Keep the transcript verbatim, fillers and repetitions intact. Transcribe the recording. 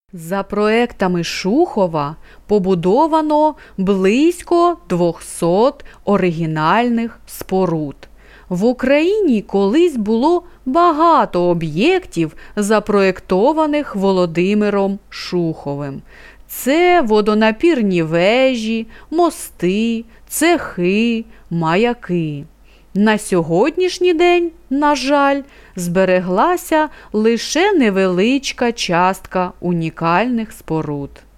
За проектами Шухова побудовано близько двохсот оригінальних споруд. В Україні колись було багато об'єктів, запроектованих Володимиром Шуховим. Це водонапірні вежі, мости, цехи, маяки. На сьогоднішній день, на жаль, збереглася лише невеличка частка унікальних споруд.